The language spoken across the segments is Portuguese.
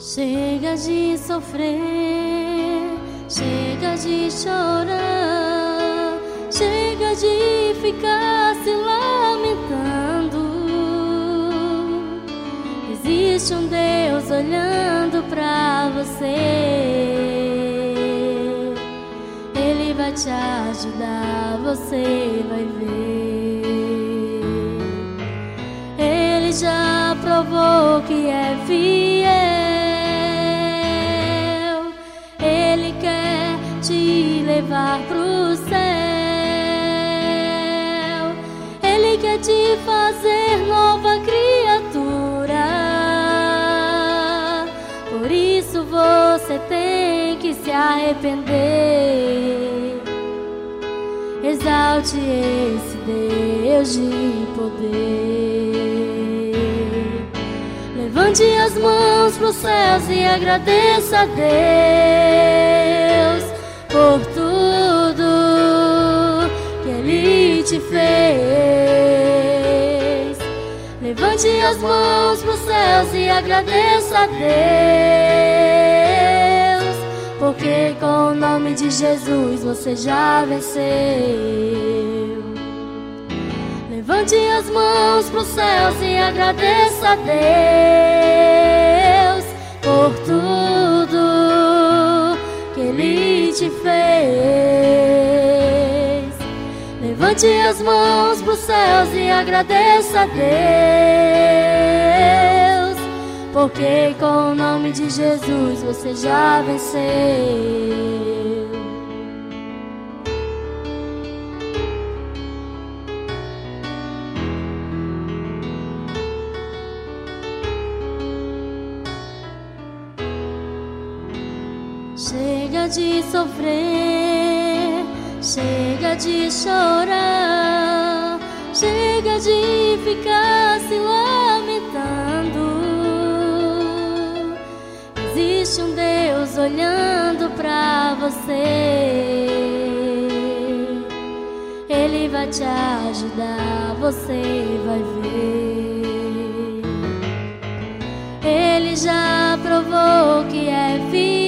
Chega de sofrer, chega de chorar, chega de ficar se lamentando. Existe um Deus olhando pra você. Ele vai te ajudar, você vai ver. Ele já provou que é fiel. Ele quer te levar pro céu. Ele quer te fazer nova criatura. Por isso você tem que se arrepender. Exalte esse Deus de poder. Levante as mãos pros céus e agradeça a Deus por tudo que Ele te fez. Levante as mãos pros céus e agradeça a Deus, porque com o nome de Jesus você já venceu. Levante as mãos pros céus e agradeça a Deus por tudo que Ele te fez. Levante as mãos pros céus e agradeça a Deus, porque com o nome de Jesus você já venceu. Chega de sofrer, chega de chorar, chega de ficar se lamentando. Existe um Deus olhando pra você. Ele vai te ajudar, você vai ver. Ele já provou que é fiel.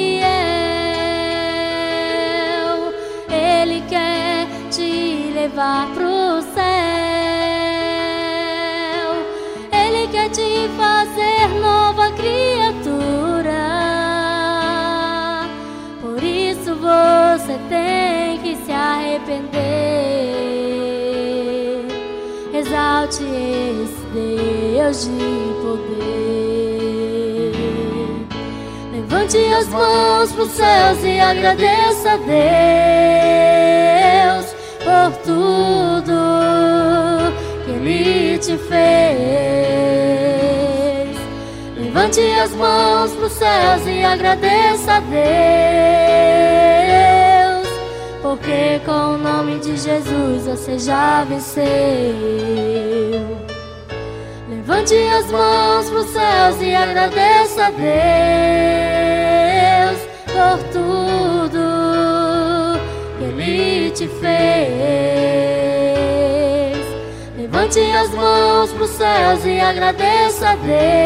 Ele quer te levar pro céu. Ele quer te fazer nova criatura. Por isso você tem que se arrepender. Exalte esse Deus de poder. Levante as mãos pros céus e agradeça a Deus por tudo que Ele te fez. Levante as mãos pros céus e agradeça a Deus, porque com o nome de Jesus você já venceu. Levante as mãos pros céus e agradeça a Deus por tudo que Ele te fez. Levante as mãos pros céus e agradeça a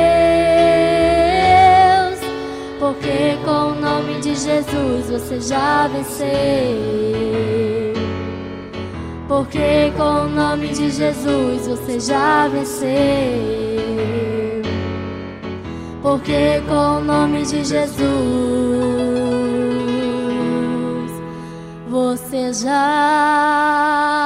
Deus, porque com o nome de Jesus você já venceu. Porque com o nome de Jesus você já venceu. Porque com o nome de Jesus você já